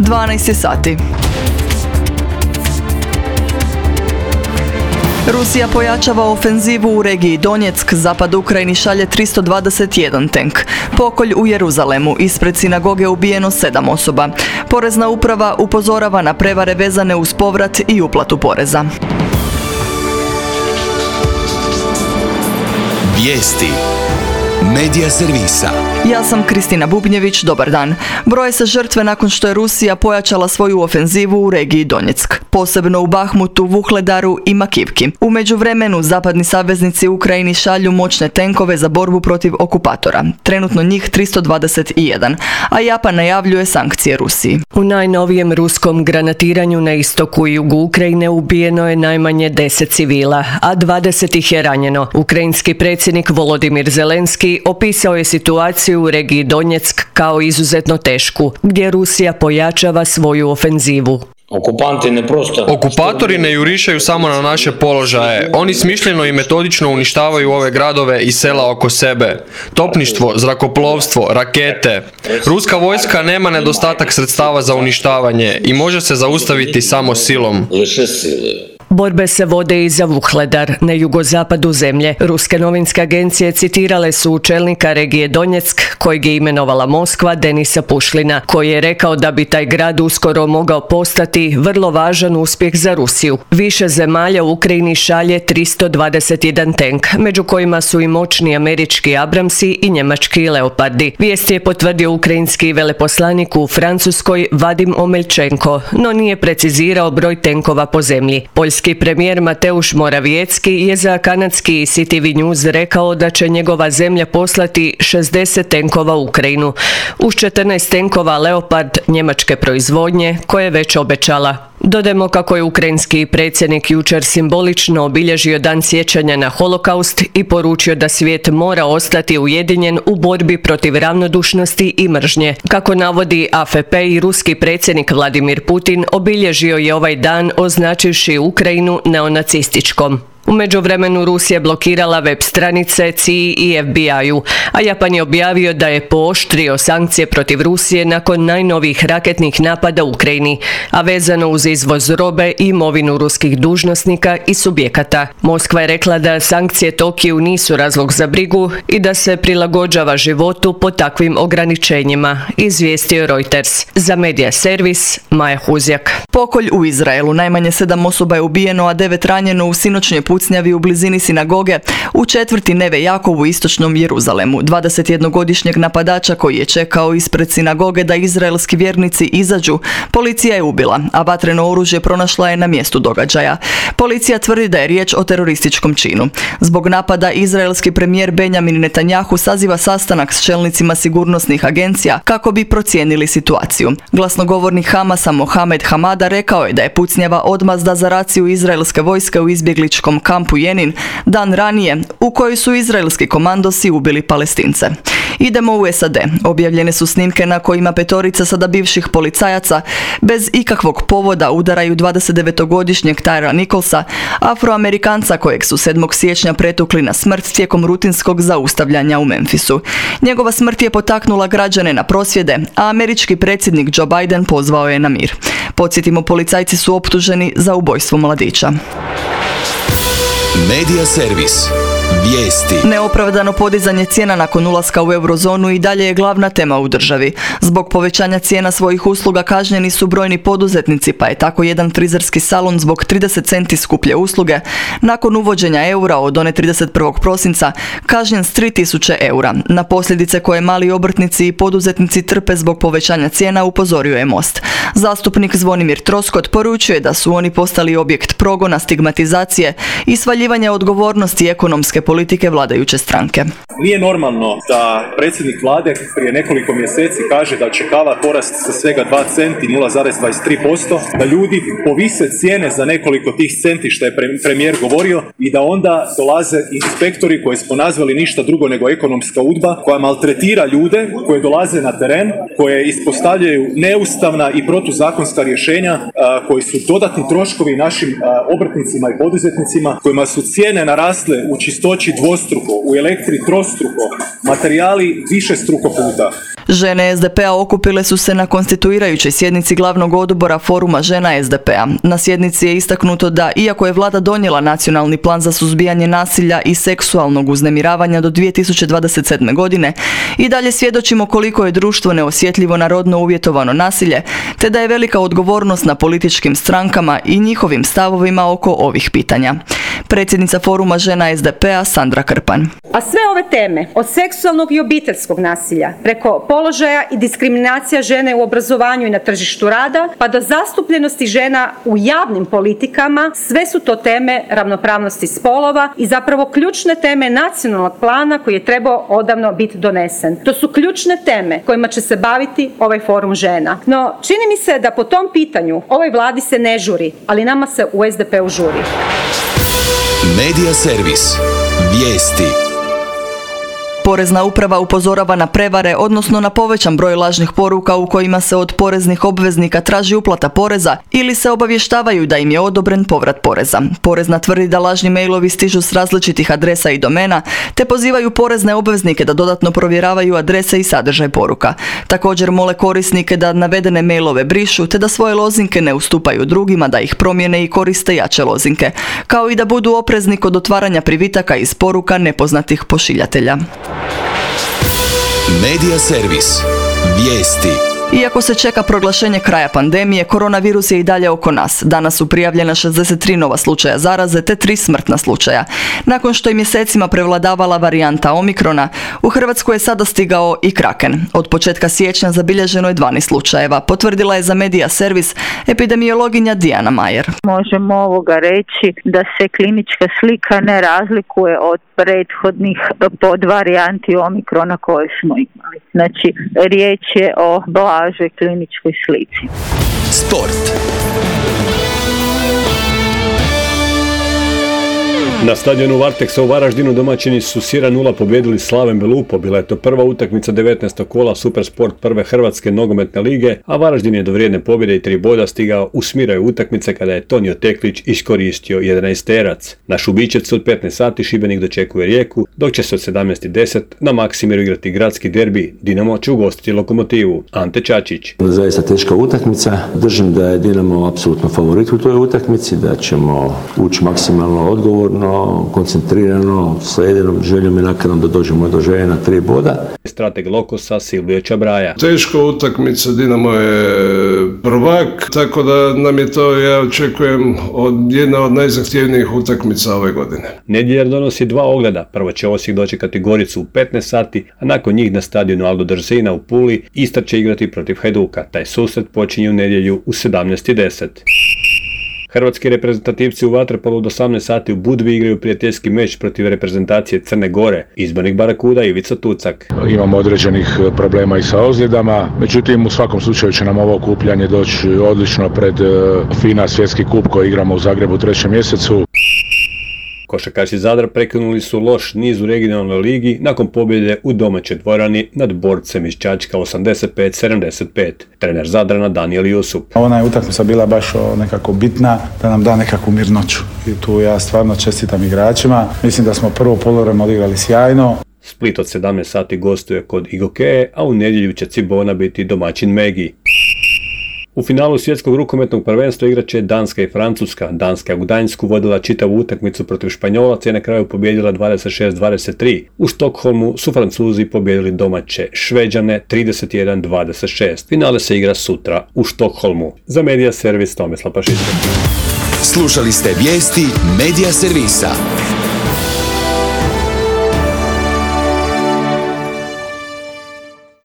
12 sati. Rusija pojačava ofenzivu u regiji Donjeck, zapad Ukrajini šalje 321 tenk. Pokolj u Jeruzalemu, ispred sinagoge ubijeno 7 osoba. Porezna uprava upozorava na prevare vezane uz povrat i uplatu poreza. Vijesti Medija servisa. Ja sam Kristina Bubnjević, dobar dan. Broje se žrtve nakon što je Rusija pojačala svoju ofenzivu u regiji Donjeck, posebno u Bahmutu, Vuhledaru i Makivki. U međuvremenu zapadni saveznici Ukrajini šalju moćne tenkove za borbu protiv okupatora, trenutno njih 321, a Japan najavljuje sankcije Rusiji. U najnovijem ruskom granatiranju na istoku i jugu Ukrajine ubijeno je najmanje 10 civila, a 20 ih je ranjeno. Ukrajinski predsjednik Volodimir Zelenski opisao je situaciju u regiji Donjeck kao izuzetno tešku, gdje Rusija pojačava svoju ofenzivu. Okupatori ne jurišaju samo na naše položaje. Oni smišljeno i metodično uništavaju ove gradove i sela oko sebe. Topništvo, zrakoplovstvo, rakete. Ruska vojska nema nedostatak sredstava za uništavanje i može se zaustaviti samo silom. Borbe se vode i za Vuhledar, na jugozapadu zemlje. Ruske novinske agencije citirale su čelnika regije Donjeck, kojeg je imenovala Moskva, Denisa Pušlina, koji je rekao da bi taj grad uskoro mogao postati vrlo važan uspjeh za Rusiju. Više zemalja u Ukrajini šalje 321 tenk, među kojima su i moćni američki Abramsi i njemački Leopardi. Vijest je potvrdio ukrajinski veleposlanik u Francuskoj Vadim Omelčenko, no nije precizirao broj tenkova po zemlji. Poljski premijer Mateusz Morawiecki je za kanadski CTV News rekao da će njegova zemlja poslati 60 tenkova u Ukrajinu, uz 14 tenkova Leopard njemačke proizvodnje koje je već obećala. Dodajmo kako je ukrajinski predsjednik jučer simbolično obilježio dan sjećanja na holokaust i poručio da svijet mora ostati ujedinjen u borbi protiv ravnodušnosti i mržnje. Kako navodi AFP, i ruski predsjednik Vladimir Putin obilježio je ovaj dan označivši Ukrajinu neonacističkom. U međuvremenu Rusija blokirala web stranice CIA i FBI-u, a Japan je objavio da je pooštrio sankcije protiv Rusije nakon najnovijih raketnih napada u Ukrajini, a vezano uz izvoz robe i imovinu ruskih dužnosnika i subjekata. Moskva je rekla da sankcije Tokiju nisu razlog za brigu i da se prilagođava životu po takvim ograničenjima, izvijestio Reuters. Za medija servis Maja Huzjak. Pokolj u Izraelu, najmanje 7 osoba je ubijeno, a 9 ranjeno u sinoćnoj pucnjavi u blizini sinagoge u četvrti Neve Jakov u istočnom Jeruzalemu. 21-godišnjeg napadača koji je čekao ispred sinagoge da izraelski vjernici izađu, policija je ubila, a vatreno oružje pronašla je na mjestu događaja. Policija tvrdi da je riječ o terorističkom činu. Zbog napada izraelski premijer Benjamin Netanjahu saziva sastanak s čelnicima sigurnosnih agencija kako bi procijenili situaciju. Glasnogovornik Hamasa Mohamed Hamada rekao je da je pucnjava odmazda za raciju izraelske vojske u izbjegličkom kampu Jenin dan ranije, u kojoj su izraelski komandosi ubili Palestince. Idemo u SAD. Objavljene su snimke na kojima petorica sada bivših policajaca bez ikakvog povoda udaraju 29-godišnjeg Tyra Nicholsa, Afroamerikanca kojeg su 7. siječnja pretukli na smrt tijekom rutinskog zaustavljanja u Memphisu. Njegova smrt je potaknula građane na prosvjede, a američki predsjednik Joe Biden pozvao je na mir. Podsjetimo, policajci su optuženi za ubojstvo mladića. Medija servis. Vijesti. Neopravdano podizanje cijena nakon ulaska u eurozonu i dalje je glavna tema u državi. Zbog povećanja cijena svojih usluga kažnjeni su brojni poduzetnici, pa je tako jedan frizerski salon zbog 30 centi skuplje usluge nakon uvođenja eura od one 31. prosinca kažnjen s 3000 eura. Na posljedice koje mali obrtnici i poduzetnici trpe zbog povećanja cijena upozorio je Most. Zastupnik Zvonimir Troskot poručuje da su oni postali objekt progona, stigmatizacije i svaljivanja odgovornosti ekonomske politike vladajuće stranke. Nije normalno da predsjednik vlade prije nekoliko mjeseci kaže da će kava porast sa svega 2 centi, 0,23%, da ljudi povise cijene za nekoliko tih centi što je premijer govorio i da onda dolaze inspektori koje smo nazvali ništa drugo nego ekonomska udba koja maltretira ljude, koje dolaze na teren, koje ispostavljaju neustavna i protuzakonska rješenja koji su dodatni troškovi našim obrtnicima i poduzetnicima, kojima su cijene narasle u čistoći soči dvostruko, u elektri trostruko, materijali višestruko puta. Žene SDP-a okupile su se na konstituirajućoj sjednici glavnog odbora Foruma žena SDP-a. Na sjednici je istaknuto da, iako je vlada donijela nacionalni plan za suzbijanje nasilja i seksualnog uznemiravanja do 2027. godine, i dalje svjedočimo koliko je društvo neosjetljivo na rodno uvjetovano nasilje, te da je velika odgovornost na političkim strankama i njihovim stavovima oko ovih pitanja. Predsjednica Foruma žena SDP-a Sandra Krpan. A sve ove teme, od seksualnog i obiteljskog nasilja, preko položaja i diskriminacija žene u obrazovanju i na tržištu rada, pa do zastupljenosti žena u javnim politikama, sve su to teme ravnopravnosti spolova i zapravo ključne teme nacionalnog plana koji je trebao odavno biti donesen. To su ključne teme kojima će se baviti ovaj Forum žena. No, čini mi se da po tom pitanju ovoj vladi se ne žuri, ali nama se u SDP-u žuri. Medija servis. Vijesti. Porezna uprava upozorava na prevare, odnosno na povećan broj lažnih poruka u kojima se od poreznih obveznika traži uplata poreza ili se obavještavaju da im je odobren povrat poreza. Porezna tvrdi da lažni mailovi stižu s različitih adresa i domena, te pozivaju porezne obveznike da dodatno provjeravaju adrese i sadržaj poruka. Također mole korisnike da navedene mailove brišu, te da svoje lozinke ne ustupaju drugima, da ih promijene i koriste jače lozinke, kao i da budu oprezni kod otvaranja privitaka iz poruka nepoznatih pošiljatelja. Medija servis. Vijesti. Iako se čeka proglašenje kraja pandemije, koronavirus je i dalje oko nas. Danas su prijavljena 63 nova slučaja zaraze te 3 smrtna slučaja. Nakon što je mjesecima prevladavala varijanta Omikrona, u Hrvatsku je sada stigao i Kraken. Od početka siječnja zabilježeno je 12 slučajeva, potvrdila je za Medija servis epidemiologinja Dijana Majer. Možemo reći da se klinička slika ne razlikuje od prethodnih podvarijanti Omikrona koje smo imali. Znači, riječ je o blažoj kliničkoj slici. Sport. Na stadionu Varteksa u Varaždinu domaćini su s 1:0 pobijedili Slaven Belupo. Bila je to prva utakmica 19. kola Supersport prve Hrvatske nogometne lige, a Varaždin je do vrijedne pobjede i 3 boda stigao u smiraju utakmice kada je Tonio Teklić iskoristio 11-terac. Na Šubićevcu od 15 sati Šibenik dočekuje Rijeku, dok će se od 17:10 na Maksimiru igrati gradski derbi. Dinamo će ugostiti Lokomotivu. Ante Čačić. Zaista teška utakmica. Držim da je Dinamo apsolutno favorit u toj utakmici, da ćemo ući maksimalno odgovorno, koncentrirano, sa jedinom željom i nakanom da dođemo do želje na 3 boda. Strateg Lokosa Silvio Čabraja. Teška utakmica, Dinamo je prvak, tako da nam je to, ja očekujem, jedna od najzahtjevnijih utakmica ove godine. Nedjelja donosi 2 ogleda. Prvo će Osijek dočekati Goricu u 15 sati, a nakon njih na stadionu Aldo Drzina u Puli Istra će igrati protiv Hajduka. Taj susret počinje u nedjelju u 17:10. Hrvatski reprezentativci u vaterpolu od 18 sati u Budvi igraju prijateljski meč protiv reprezentacije Crne Gore. Izbornik Barakuda Ivica Tucak. Imamo određenih problema i sa ozljedama, međutim u svakom slučaju će nam ovo okupljanje doći odlično pred FINA svjetski kup koji igramo u Zagrebu u 3. mjesecu. Košarkaši Zadra prekinuli su loš niz u regionalnoj ligi nakon pobjede u domaćoj dvorani nad Borcem iz Čačka 85-75. Trener Zadrana Danijel Jusup. Ona je utakmica bila baš nekako bitna da nam da nekakvu mirnoću. I tu ja stvarno čestitam igračima. Mislim da smo prvo poluvreme odigrali sjajno. Split od 17 sati gostuje kod Igokeje, a u nedjelju će Cibona biti domaćin Megi. U finalu svjetskog rukometnog prvenstva igrat će Danska i Francuska. Danska je u Gdańsku vodila čitavu utakmicu protiv Španjolaca i na kraju pobijedila 26-23. U Štokholmu su Francuzi pobijedili domaće Šveđane 31-26. Finale se igra sutra u Štokholmu. Za Medija servis Tomislav Pašić. Slušali ste vijesti Medija servisa.